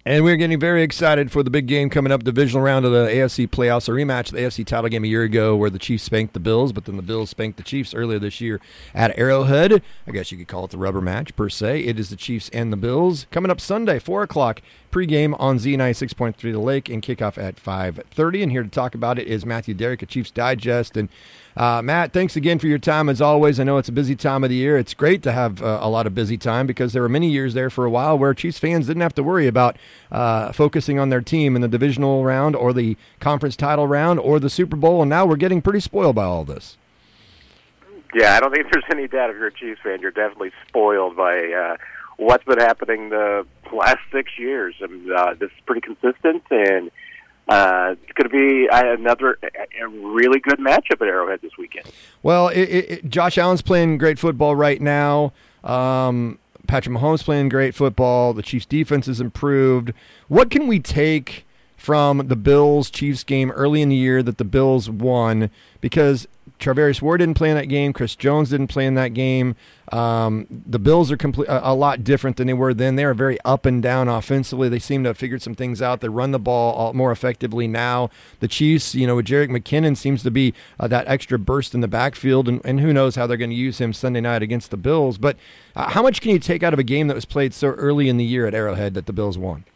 And we're getting very excited for the big game coming up, divisional round of the AFC playoffs, a rematch of the AFC title game a year ago where the Chiefs spanked the Bills, but then the Bills spanked the Chiefs earlier this year at Arrowhead. I guess you could call it the rubber match, per se. It is the Chiefs and the Bills. Coming up Sunday, 4 o'clock, pregame on Z96.3 The Lake, and kickoff at 5:30. And here to talk about it is Matthew Derrick of Chiefs Digest. And Matt, thanks again for your time as always. I know it's a busy time of the year. It's great to have a lot of busy time because there were many years there for a while where Chiefs fans didn't have to worry about focusing on their team in the divisional round or the conference title round or the Super Bowl, and now we're getting pretty spoiled by all this. Yeah, I don't think there's any doubt if you're a Chiefs fan, you're definitely spoiled by what's been happening the last 6 years. I mean, this is pretty consistent, and it's going to be another really good matchup at Arrowhead this weekend. Well, Josh Allen's playing great football right now. Patrick Mahomes playing great football. The Chiefs' defense is improved. What can we take from the Bills-Chiefs game early in the year that the Bills won? Because Charvarius Ward didn't play in that game. Chris Jones didn't play in that game. The Bills are a lot different than they were then. They are very up and down offensively. They seem to have figured some things out. They run the ball more effectively now. The Chiefs, with Jerick McKinnon, seems to be that extra burst in the backfield, and who knows how they're going to use him Sunday night against the Bills. But how much can you take out of a game that was played so early in the year at Arrowhead that the Bills won?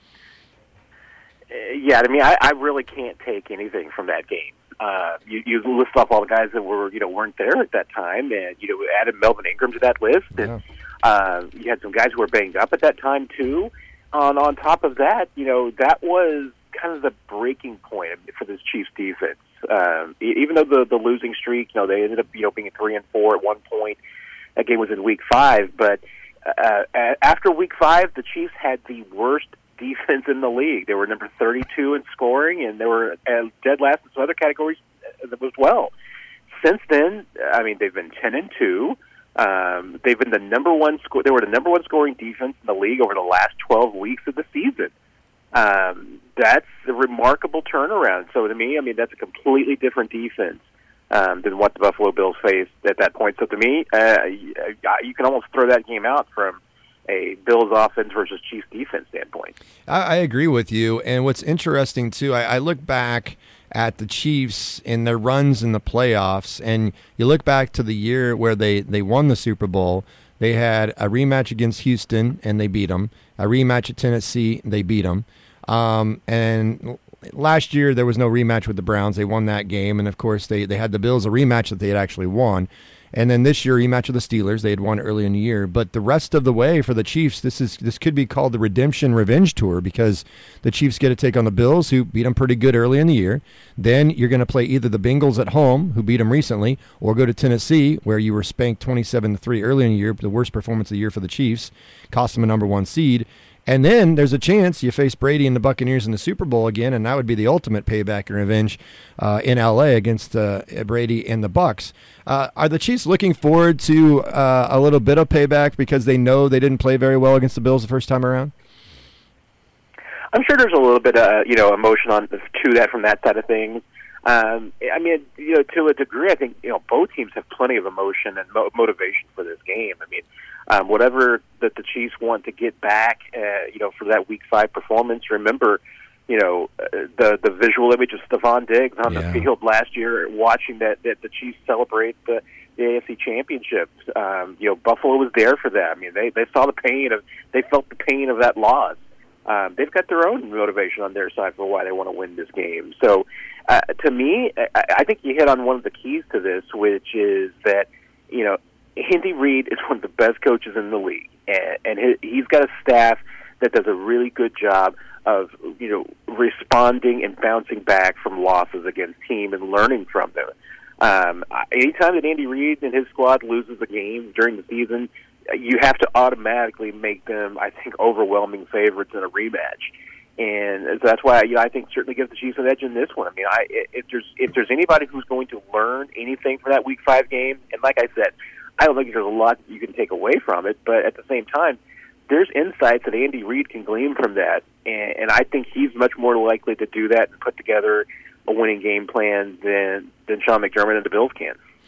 Yeah, I mean, I really can't take anything from that game. You list off all the guys that weren't there at that time, and added Melvin Ingram to that list, and you had some guys who were banged up at that time too. On top of that, that was kind of the breaking point for this Chiefs defense. Even though the losing streak, they ended up being 3-4 at one point. That game was in Week 5, but after Week 5, the Chiefs had the worst defense in the league. They were number 32 in scoring, and they were dead last in some other categories as well. Since then, I mean, they've been 10-2. They've been the number one. They were the number one scoring defense in the league over the last 12 weeks of the season. That's a remarkable turnaround. So to me, I mean, that's a completely different defense than what the Buffalo Bills faced at that point. So to me, you can almost throw that game out from a Bills offense versus Chiefs defense standpoint. I agree with you. And what's interesting, too, I look back at the Chiefs in their runs in the playoffs, and you look back to the year where they won the Super Bowl. They had a rematch against Houston, and they beat them. A rematch at Tennessee, they beat them. And last year, there was no rematch with the Browns. They won that game. And, of course, they had the Bills, a rematch that they had actually won. And then this year, rematch of the Steelers. They had won early in the year. But the rest of the way for the Chiefs, this could be called the Redemption Revenge Tour, because the Chiefs get to take on the Bills, who beat them pretty good early in the year. Then you're going to play either the Bengals at home, who beat them recently, or go to Tennessee, where you were spanked 27-3 early in the year, the worst performance of the year for the Chiefs, cost them a number 1 seed. And then there's a chance you face Brady and the Buccaneers in the Super Bowl again, and that would be the ultimate payback and revenge in L.A. against Brady and the Bucs. Are the Chiefs looking forward to a little bit of payback because they know they didn't play very well against the Bills the first time around? I'm sure there's a little bit of emotion to that from that side of things. I mean, to a degree, I think both teams have plenty of emotion and motivation for this game. I mean, whatever that the Chiefs want to get back, for that Week 5 performance. Remember, the visual image of Stephon Diggs on the field last year, watching that the Chiefs celebrate the AFC Championship. Buffalo was there for that. I mean, they saw they felt the pain of that loss. They've got their own motivation on their side for why they want to win this game. So, to me, I think you hit on one of the keys to this, which is that, Andy Reid is one of the best coaches in the league, and he's got a staff that does a really good job of, responding and bouncing back from losses against team and learning from them. Anytime that Andy Reid and his squad loses a game during the season, you have to automatically make them, I think, overwhelming favorites in a rematch. And so that's why I think certainly gives the Chiefs an edge in this one. I mean, if there's anybody who's going to learn anything from that Week 5 game, and like I said, I don't think there's a lot you can take away from it, but at the same time, there's insights that Andy Reid can glean from that, and I think he's much more likely to do that and put together a winning game plan than Sean McDermott and the Bills can.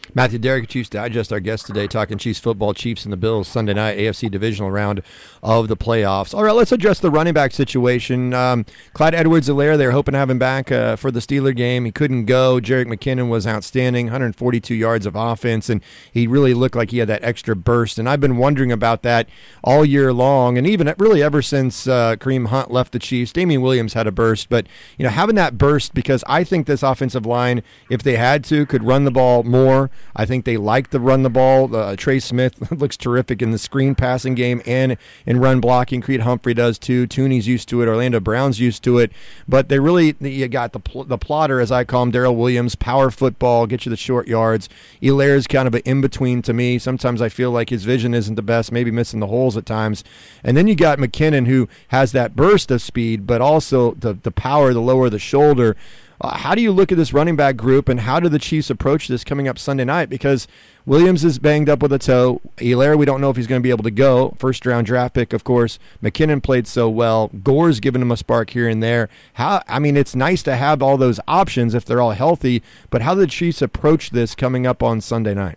Matthew Derrick, Chiefs Digest, our guest today, talking Chiefs football, Chiefs and the Bills, Sunday night, AFC divisional round of the playoffs. All right, let's address the running back situation. Clyde Edwards-Helaire, they were hoping to have him back for the Steeler game. He couldn't go. Jerick McKinnon was outstanding, 142 yards of offense, and he really looked like he had that extra burst. And I've been wondering about that all year long, and even really ever since Kareem Hunt left the Chiefs. Damian Williams had a burst, but having that burst, because I think this offensive line, if they had to, could run the ball more. I think they like to run the ball. Trey Smith looks terrific in the screen passing game and in run blocking. Creed Humphrey does too. Tooney's used to it. Orlando Brown's used to it. But you got the plotter, as I call him, Darrell Williams, power football, get you the short yards. Hilaire's kind of an in-between to me. Sometimes I feel like his vision isn't the best, maybe missing the holes at times. And then you got McKinnon, who has that burst of speed, but also the power, the lower the shoulder. How do you look at this running back group, and how do the Chiefs approach this coming up Sunday night? Because Williams is banged up with a toe. Helaire, we don't know if he's going to be able to go. First-round draft pick, of course. McKinnon played so well. Gore's given him a spark here and there. It's nice to have all those options if they're all healthy, but how do the Chiefs approach this coming up on Sunday night?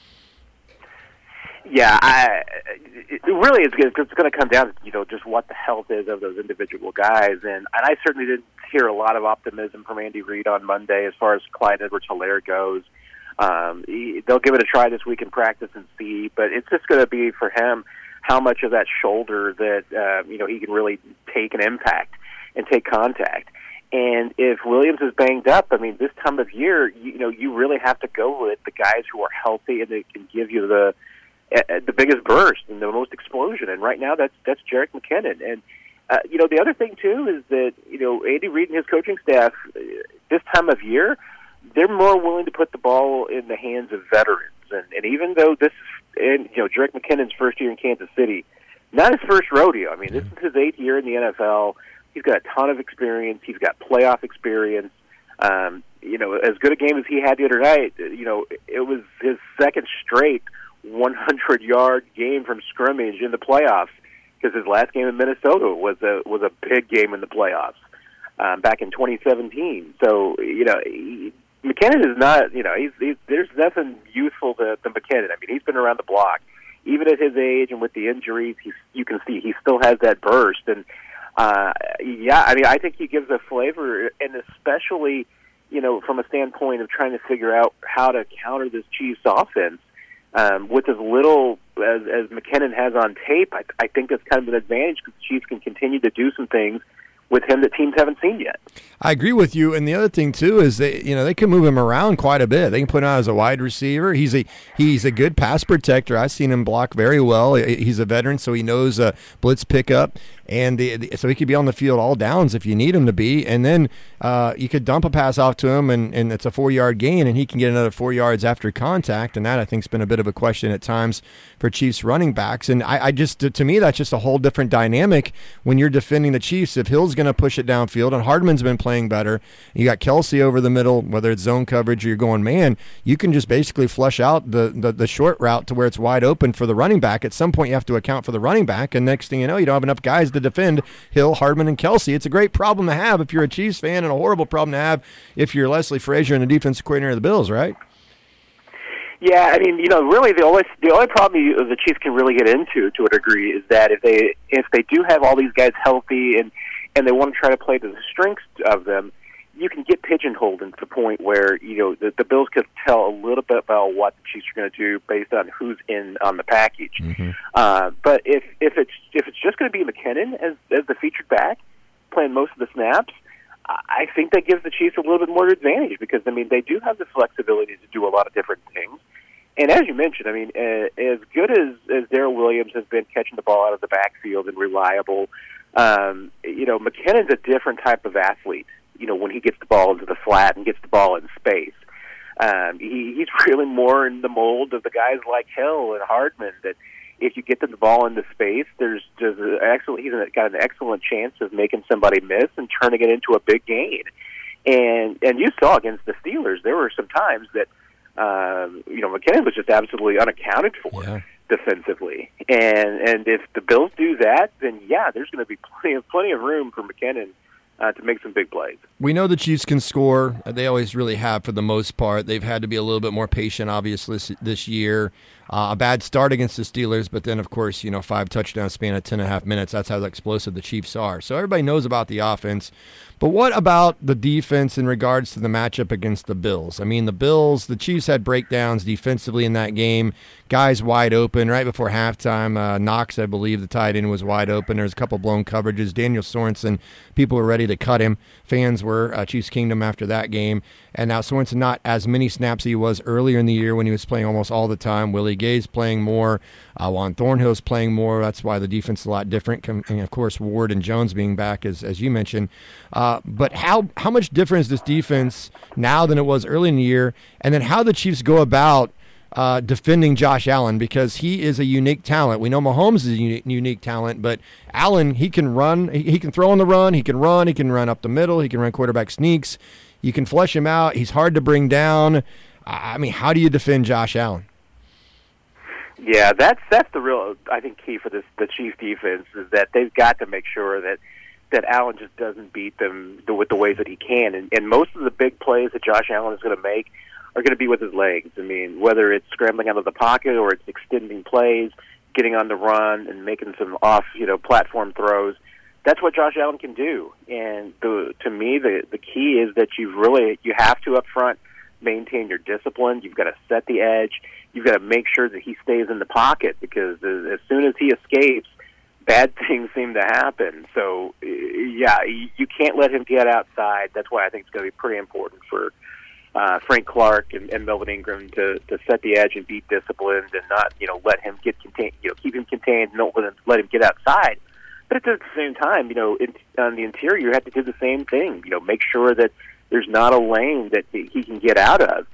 Yeah, it really is good. It's going to come down to just what the health is of those individual guys, and I certainly didn't hear a lot of optimism from Andy Reid on Monday as far as Clyde Edwards-Helaire goes. They'll give it a try this week in practice and see, but it's just going to be for him how much of that shoulder that he can really take an impact and take contact. And if Williams is banged up, this time of year, you really have to go with the guys who are healthy and they can give you the biggest burst and the most explosion. And right now, that's Jerick McKinnon. And the other thing too is that Andy Reid and his coaching staff this time of year, they're more willing to put the ball in the hands of veterans. And even though this is Jerick McKinnon's first year in Kansas City, not his first rodeo. This is his 8th year in the NFL. He's got a ton of experience. He's got playoff experience. As good a game as he had the other night, it was his second straight 100-yard game from scrimmage in the playoffs, because his last game in Minnesota was a big game in the playoffs back in 2017. So McKinnon is not there's nothing youthful to McKinnon. He's been around the block, even at his age and with the injuries. You can see he still has that burst, and I think he gives a flavor, and especially from a standpoint of trying to figure out how to counter this Chiefs offense. With as little as McKinnon has on tape, I think that's kind of an advantage, because the Chiefs can continue to do some things with him that teams haven't seen yet. I agree with you, and the other thing too is they can move him around quite a bit. They can put him out as a wide receiver. He's a good pass protector. I've seen him block very well. He's a veteran, so he knows blitz pickup, and so he could be on the field all downs if you need him to be. And then you could dump a pass off to him, and it's a 4-yard gain, and he can get another 4 yards after contact. And that, I think, has been a bit of a question at times for Chiefs running backs. And I just, to me, that's just a whole different dynamic when you're defending the Chiefs. If Hill's going to push it downfield, and Hardman's been playing better, you got Kelsey over the middle, whether it's zone coverage or you're going man, you can just basically flush out the short route to where it's wide open for the running back. At some point, you have to account for the running back, and next thing you know, you don't have enough guys to defend Hill, Hardman, and Kelsey. It's a great problem to have if you're a Chiefs fan, and a horrible problem to have if you're Leslie Frazier and the defensive coordinator of the Bills, right? Yeah, really the only problem the Chiefs can really get into, to a degree, is that if they do have all these guys healthy and they want to try to play to the strengths of them, you can get pigeonholed into the point where the Bills could tell a little bit about what the Chiefs are going to do based on who's in on the package. Mm-hmm. But if it's just going to be McKinnon as the featured back playing most of the snaps, I think that gives the Chiefs a little bit more advantage, because they do have the flexibility to do a lot of different things. And as you mentioned, as good as Darrell Williams has been catching the ball out of the backfield and reliable, McKinnon's a different type of athlete. When he gets the ball into the flat and gets the ball in space, he's really more in the mold of the guys like Hill and Hardman, that if you get the ball into space, he's got an excellent chance of making somebody miss and turning it into a big gain. And you saw against the Steelers, there were some times that McKinnon was just absolutely unaccounted for defensively. And if the Bills do that, then there's going to be plenty of room for McKinnon to make some big plays. We know the Chiefs can score. They always really have for the most part. They've had to be a little bit more patient, obviously, this year. A bad start against the Steelers, but then, of course, 5 touchdown span at 10.5 minutes. That's how explosive the Chiefs are. So everybody knows about the offense. But what about the defense in regards to the matchup against the Bills? I mean, the Chiefs had breakdowns defensively in that game. Guys wide open right before halftime. Knox, I believe, the tight end, was wide open. There's a couple blown coverages. Daniel Sorensen, people were ready to cut him. Fans were Chiefs Kingdom after that game. And now Sorensen, not as many snaps he was earlier in the year when he was playing almost all the time. Willie Gay's playing more. Juan Thornhill's playing more. That's why the defense is a lot different. And, of course, Ward and Jones being back, as you mentioned. But how much different is this defense now than it was early in the year? And then how the Chiefs go about defending Josh Allen, because he is a unique talent. We know Mahomes is a unique talent, but Allen, he can run. He can throw on the run. He can run up the middle. He can run quarterback sneaks. You can flush him out. He's hard to bring down. I mean, how do you defend Josh Allen? Yeah, that's the real, I think, key for the Chiefs defense, is that they've got to make sure that Allen just doesn't beat them with the ways that he can. And most of the big plays that Josh Allen is going to make are going to be with his legs. I mean, whether it's scrambling out of the pocket or it's extending plays, getting on the run and making some off, platform throws. That's what Josh Allen can do. And to me, the key is that you have to up front maintain your discipline. You've got to set the edge. You've got to make sure that he stays in the pocket, because as soon as he escapes, bad things seem to happen. So, yeah, you can't let him get outside. That's why I think it's going to be pretty important for Frank Clark and Melvin Ingram to set the edge and be disciplined and not, let him get contained, keep him contained, and don't let him get outside. But at the same time, on the interior, you have to do the same thing. Make sure that there's not a lane that he can get out of.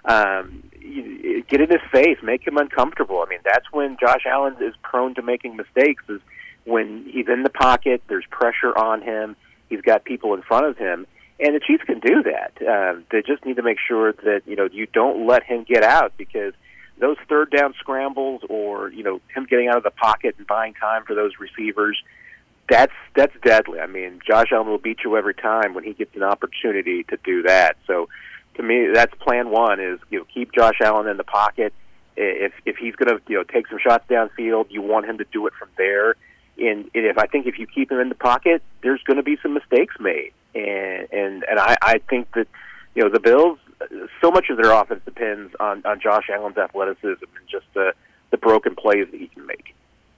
Get in his face, make him uncomfortable. I mean, that's when Josh Allen is prone to making mistakes, is when he's in the pocket, there's pressure on him, he's got people in front of him, and the Chiefs can do that. They just need to make sure that, you don't let him get out, because those third down scrambles or, him getting out of the pocket and buying time for those receivers, that's deadly. I mean, Josh Allen will beat you every time when he gets an opportunity to do that. So, to me, that's plan one, is keep Josh Allen in the pocket. If he's going to take some shots downfield, you want him to do it from there. And if you keep him in the pocket, there's going to be some mistakes made. And I think that the Bills, so much of their offense depends on Josh Allen's athleticism and just the broken plays that he can make.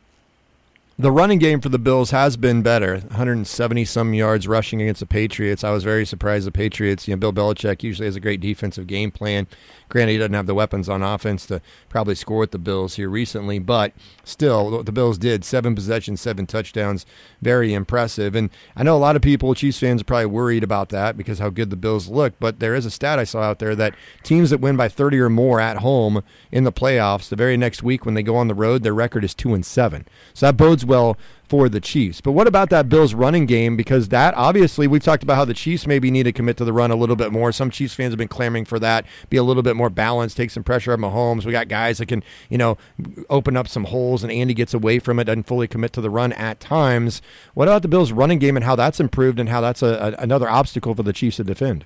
The running game for the Bills has been better, 170-some yards rushing against the Patriots. I was very surprised the Patriots, Bill Belichick usually has a great defensive game plan. Granted, he doesn't have the weapons on offense to probably score with the Bills here recently, but still, the Bills did 7 possessions, 7 touchdowns, very impressive. And I know a lot of people, Chiefs fans, are probably worried about that because how good the Bills look, but there is a stat I saw out there that teams that win by 30 or more at home in the playoffs, the very next week when they go on the road, their record is 2-7. So that bodes well for the Chiefs. But what about that Bills running game? Because that, obviously, we've talked about how the Chiefs maybe need to commit to the run a little bit more. Some Chiefs fans have been clamoring for that, be a little bit more balanced, take some pressure off Mahomes. We got guys that can, open up some holes, and Andy gets away from it, doesn't fully commit to the run at times. What about the Bills running game and how that's improved and how that's another obstacle for the Chiefs to defend?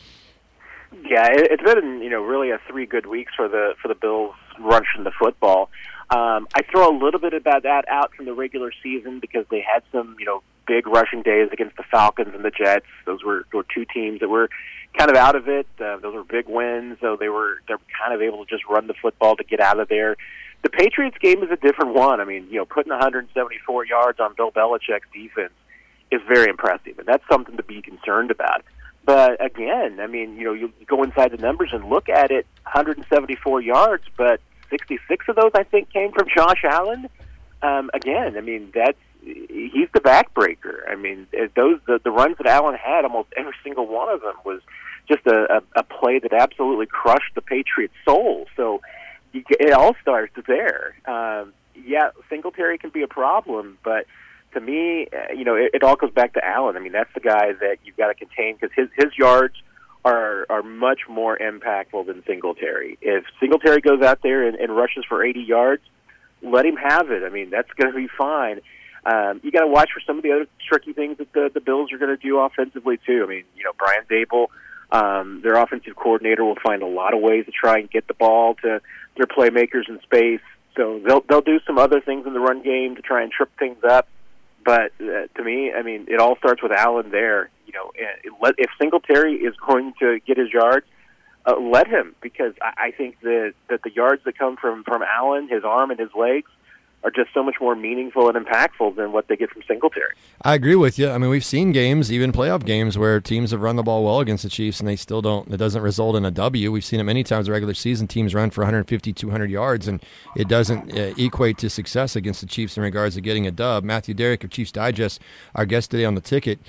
Yeah, it's been, really 3 good weeks for the Bills rushing the football. I throw a little bit about that out from the regular season because they had some, big rushing days against the Falcons and the Jets. Those were 2 teams that were kind of out of it. Those were big wins, so they're kind of able to just run the football to get out of there. The Patriots game is a different one. I mean, putting 174 yards on Bill Belichick's defense is very impressive, and that's something to be concerned about. But again, I mean, you go inside the numbers and look at it, 174 yards, but 66 of those, I think, came from Josh Allen. Again, I mean, he's the backbreaker. I mean, the runs that Allen had, almost every single one of them was just a play that absolutely crushed the Patriots' soul. So it all starts there. Yeah, Singletary can be a problem, but to me, it all goes back to Allen. I mean, that's the guy that you've got to contain because his yards are much more impactful than Singletary. If Singletary goes out there and rushes for 80 yards, let him have it. I mean, that's going to be fine. You got to watch for some of the other tricky things that the Bills are going to do offensively too. I mean, Brian Dable, their offensive coordinator, will find a lot of ways to try and get the ball to their playmakers in space. So they'll do some other things in the run game to try and trip things up. But to me, I mean, it all starts with Allen there. If Singletary is going to get his yards, let him, because I think that the yards that come from Allen, his arm and his legs, are just so much more meaningful and impactful than what they get from Singletary. I agree with you. I mean, we've seen games, even playoff games, where teams have run the ball well against the Chiefs, and they still don't. It doesn't result in a W. We've seen it many times in regular season. Teams run for 150, 200 yards, and it doesn't equate to success against the Chiefs in regards to getting a dub. Matthew Derrick of Chiefs Digest, our guest today on the ticket.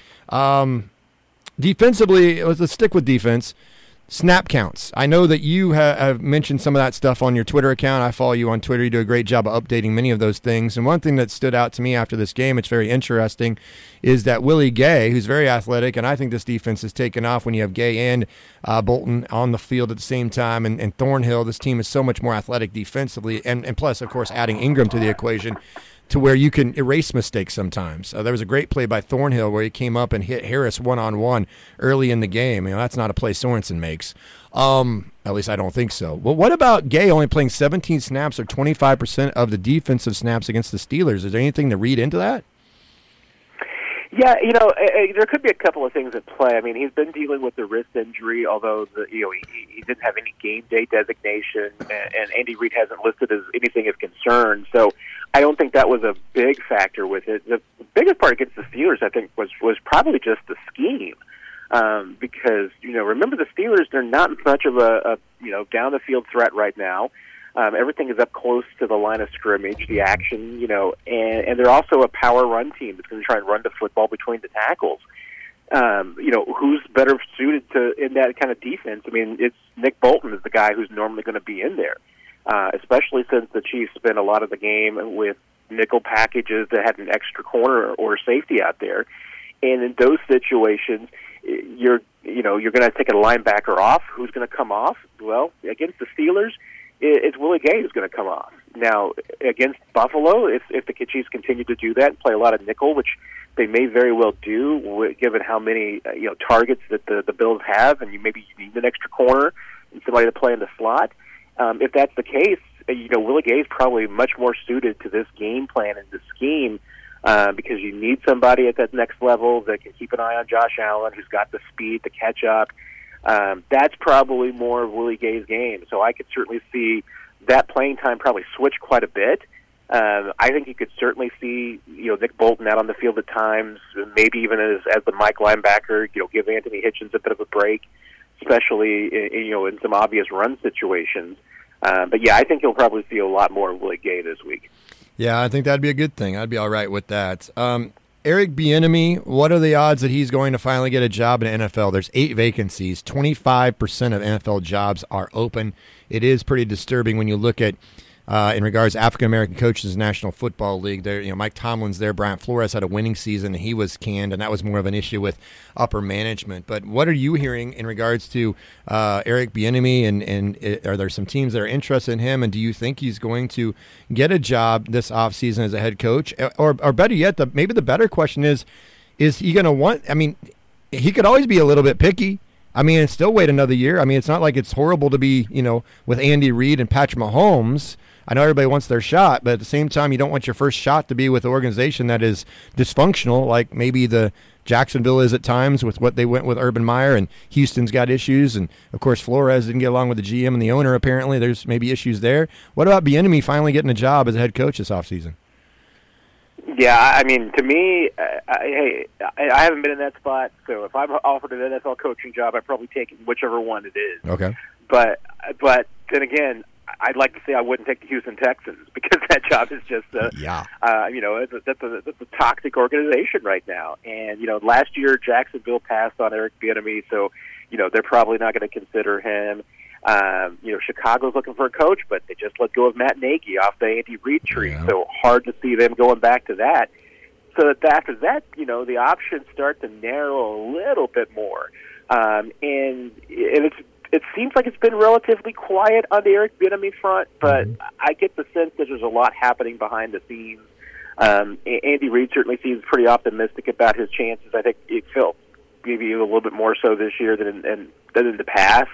Defensively, let's stick with defense. Snap counts. I know that you have mentioned some of that stuff on your Twitter account. I follow you on Twitter. You do a great job of updating many of those things. And one thing that stood out to me after this game, it's very interesting, is that Willie Gay, who's very athletic, and I think this defense has taken off when you have Gay and Bolton on the field at the same time, and Thornhill. This team is so much more athletic defensively, and plus, of course, adding Ingram to the equation, to where you can erase mistakes sometimes. There was a great play by Thornhill where he came up and hit Harris one-on-one early in the game. That's not a play Sorensen makes. At least I don't think so. Well, what about Gay only playing 17 snaps or 25% of the defensive snaps against the Steelers? Is there anything to read into that? Yeah, there could be a couple of things at play. I mean, he's been dealing with the wrist injury, although he didn't have any game day designation, and Andy Reid hasn't listed as anything of concern. So I don't think that was a big factor with it. The biggest part against the Steelers, I think, was probably just the scheme. Because, remember the Steelers, they're not much of a down the field threat right now. Everything is up close to the line of scrimmage, the action, and they're also a power run team that's going to try and run the football between the tackles. Who's better suited to in that kind of defense? I mean, it's Nick Bolton is the guy who's normally going to be in there, especially since the Chiefs spent a lot of the game with nickel packages that had an extra corner or safety out there. And in those situations, you're going to take a linebacker off. Who's going to come off? Well, against the Steelers, it's Willie Gay who's going to come off. Now, against Buffalo, if the Chiefs continue to do that and play a lot of nickel, which they may very well do, given how many targets that the Bills have, and maybe you need an extra corner and somebody to play in the slot. If that's the case, Willie Gay is probably much more suited to this game plan and this scheme, because you need somebody at that next level that can keep an eye on Josh Allen, who's got the speed to catch up. That's probably more of Willie Gay's game. So I could certainly see that playing time probably switch quite a bit. I think you could certainly see Nick Bolton out on the field at times, maybe even as the Mike linebacker. Give Anthony Hitchens a bit of a break, especially in some obvious run situations. But yeah, I think you'll probably see a lot more of Willie Gay this week. Yeah, I think that'd be a good thing. I'd be all right with that. Eric Bieniemy, what are the odds that he's going to finally get a job in the NFL? There's 8 vacancies. 25% of NFL jobs are open. It is pretty disturbing when you look at, in regards to African-American coaches in the National Football League. There, Mike Tomlin's there. Brian Flores had a winning season, and he was canned, and that was more of an issue with upper management. But what are you hearing in regards to Eric Bieniemy, and are there some teams that are interested in him, and do you think he's going to get a job this offseason as a head coach? Or better yet, maybe the better question is he going to want – I mean, he could always be a little bit picky. I mean, and still wait another year. I mean, it's not like it's horrible to be, with Andy Reid and Patrick Mahomes. I know everybody wants their shot, but at the same time, you don't want your first shot to be with an organization that is dysfunctional, like maybe the Jacksonville is at times with what they went with Urban Meyer, and Houston's got issues, and of course Flores didn't get along with the GM and the owner. Apparently, there's maybe issues there. What about Bieniemy finally getting a job as a head coach this offseason? Yeah, I mean, to me, I haven't been in that spot, so if I'm offered an NFL coaching job, I'd probably take whichever one it is. Okay. But then again, I'd like to say I wouldn't take the Houston Texans, because that job is just that's a toxic organization right now. And last year Jacksonville passed on Eric Bieniemy, so they're probably not going to consider him. Chicago's looking for a coach, but they just let go of Matt Nagy off the Andy Reid tree, so hard to see them going back to that. So that after that, the options start to narrow a little bit more, and it seems like it's been relatively quiet on the Eric Bieniemy front, but I get the sense that there's a lot happening behind the scenes. Andy Reid certainly seems pretty optimistic about his chances. I think it felt maybe a little bit more so this year than in the past.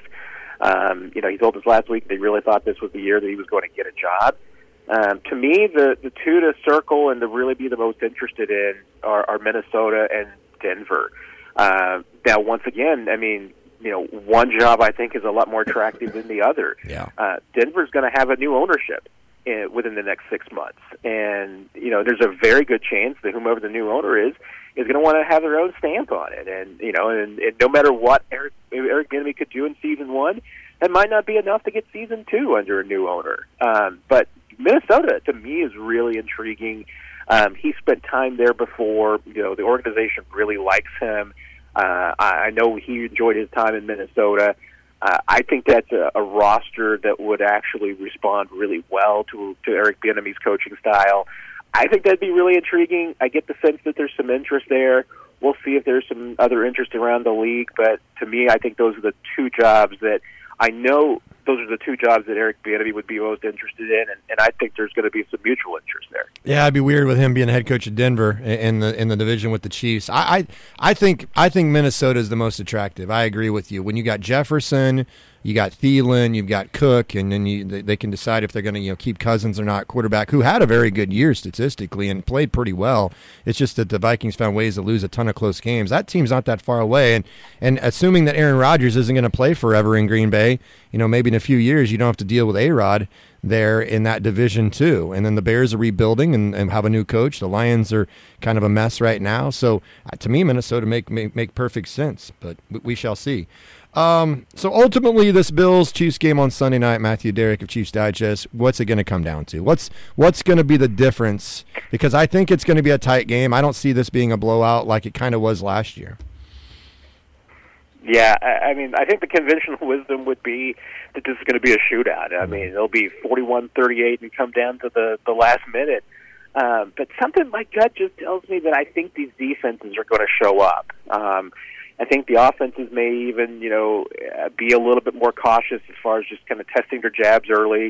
He told us last week they really thought this was the year that he was going to get a job. To me, the two to circle and to really be the most interested in are Minnesota and Denver. Now, once again, I mean, one job I think is a lot more attractive than the other. Yeah. Denver's going to have a new ownership within the next 6 months, and there's a very good chance that whomever the new owner is going to want to have their own stamp on it. And and no matter what Eric Bieniemy could do in season one, that might not be enough to get season two under a new owner. But Minnesota, to me, is really intriguing. He spent time there before. The organization really likes him. I know he enjoyed his time in Minnesota. I think that's a roster that would actually respond really well to Eric Bieniemy's coaching style. I think that'd be really intriguing. I get the sense that there's some interest there. We'll see if there's some other interest around the league. But to me, I think those are the two jobs that I know those are the two jobs that Eric Bieniemy would be most interested in, and I think there's going to be some mutual interest there. Yeah, it'd be weird with him being head coach of Denver in the division with the Chiefs. I think Minnesota is the most attractive. I agree with you. When you got Jefferson, you got Thielen, you've got Cook, and then they can decide if they're going to keep Cousins or not, quarterback, who had a very good year statistically and played pretty well. It's just that the Vikings found ways to lose a ton of close games. That team's not that far away, and assuming that Aaron Rodgers isn't going to play forever in Green Bay, maybe in a few years you don't have to deal with A-Rod there in that division too. And then the Bears are rebuilding and have a new coach. The Lions are kind of a mess right now. So to me, Minnesota make perfect sense, but we shall see. So ultimately, this Bills-Chiefs game on Sunday night, Matthew Derrick of Chiefs Digest, what's it going to come down to? What's going to be the difference? Because I think it's going to be a tight game. I don't see this being a blowout like it kind of was last year. Yeah, I mean, I think the conventional wisdom would be that this is going to be a shootout. I mean, it'll be 41-38 and come down to the last minute. But something my gut just tells me that I think these defenses are going to show up. I think the offenses may even, be a little bit more cautious as far as just kind of testing their jabs early.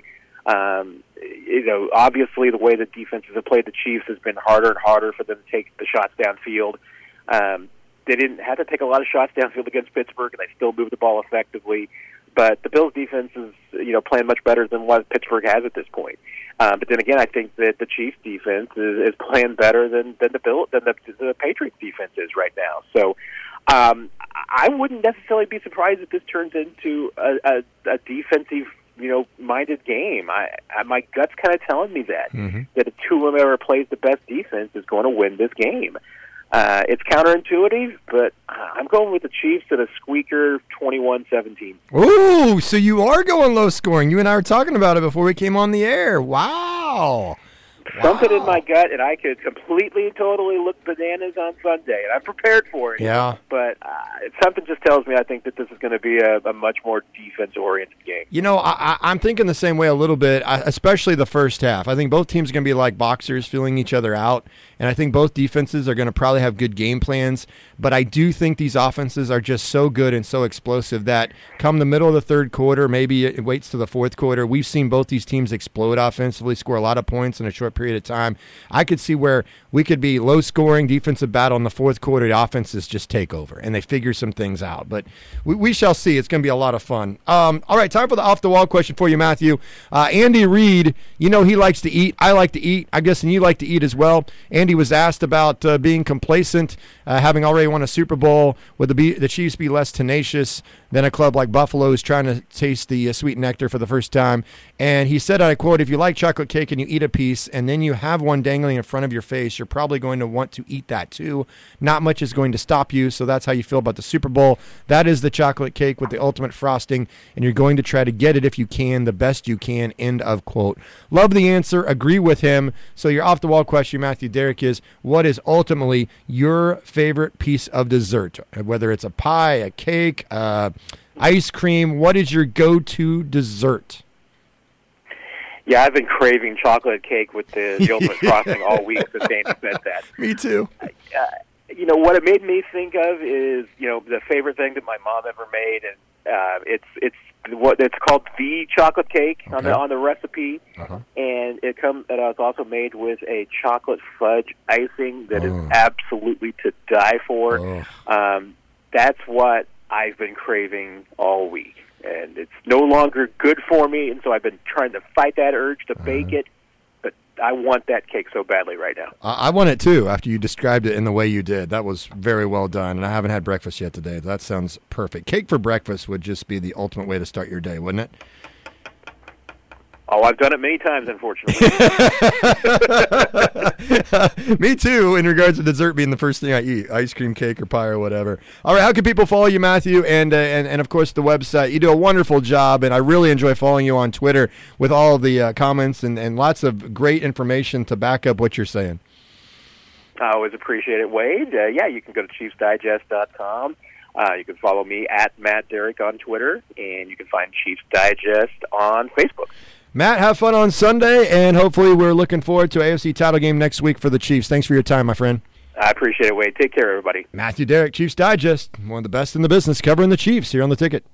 Obviously the way the defenses have played the Chiefs has been harder and harder for them to take the shots downfield. They didn't have to take a lot of shots downfield against Pittsburgh, and they still moved the ball effectively. But the Bills' defense is, playing much better than what Pittsburgh has at this point. But then again, I think that the Chiefs' defense is playing better than the Patriots' defense is right now. So I wouldn't necessarily be surprised if this turns into a defensive, minded game. My gut's kind of telling me that that whoever plays the best defense is going to win this game. It's counterintuitive, but I'm going with the Chiefs at a squeaker 21-17. Ooh, so you are going low scoring. You and I were talking about it before we came on the air. Wow. Something in my gut, and I could completely and totally look bananas on Sunday, and I'm prepared for it. Yeah. But something just tells me I think that this is going to be a much more defense-oriented game. I'm thinking the same way a little bit, especially the first half. I think both teams are going to be like boxers feeling each other out, and I think both defenses are going to probably have good game plans, but I do think these offenses are just so good and so explosive that come the middle of the third quarter, maybe it waits to the fourth quarter, we've seen both these teams explode offensively, score a lot of points in a short period of time. I could see where we could be low-scoring defensive battle in the fourth quarter. The offenses just take over, and they figure some things out. But we shall see. It's going to be a lot of fun. All right, time for the off-the-wall question for you, Matthew. Andy Reid, he likes to eat. I like to eat. I'm guessing you like to eat as well. Andy was asked about being complacent, having already won a Super Bowl. Would the Chiefs be less tenacious than a club like Buffalo who's trying to taste the sweet nectar for the first time? And he said, I quote, "If you like chocolate cake and you eat a piece and then you have one dangling in front of your face, you're probably going to want to eat that too. Not much is going to stop you." So that's how you feel about the Super Bowl. That is the chocolate cake with the ultimate frosting, and you're going to try to get it if you can, the best you can, end of quote. Love the answer. Agree with him. So your off-the-wall question, Matthew Derrick, is what is ultimately your favorite piece of dessert? Whether it's a pie, a cake, ice cream, what is your go-to dessert? Yeah, I've been craving chocolate cake with the ultimate frosting all week since Danny said that. Me too. What it made me think of is, the favorite thing that my mom ever made, and it's what it's called, the chocolate cake on Okay. the recipe, Uh-huh. and it was also made with a chocolate fudge icing that is Oh. absolutely to die for. Oh. That's what I've been craving all week, and it's no longer good for me, and so I've been trying to fight that urge to bake it, but I want that cake so badly right now. I want it too after you described it in the way you did. That was very well done, and I haven't had breakfast yet today. That sounds perfect. Cake for breakfast would just be the ultimate way to start your day, wouldn't it? Oh, I've done it many times, unfortunately. Me too, in regards to dessert being the first thing I eat, ice cream, cake, or pie, or whatever. All right, how can people follow you, Matthew? And of course, the website. You do a wonderful job, and I really enjoy following you on Twitter with all of the comments and lots of great information to back up what you're saying. I always appreciate it, Wade. You can go to ChiefsDigest.com. You can follow me at Matt Derrick on Twitter, and you can find Chiefs Digest on Facebook. Matt, have fun on Sunday, and hopefully we're looking forward to AFC title game next week for the Chiefs. Thanks for your time, my friend. I appreciate it, Wade. Take care, everybody. Matthew Derrick, Chiefs Digest, one of the best in the business covering the Chiefs here on The Ticket.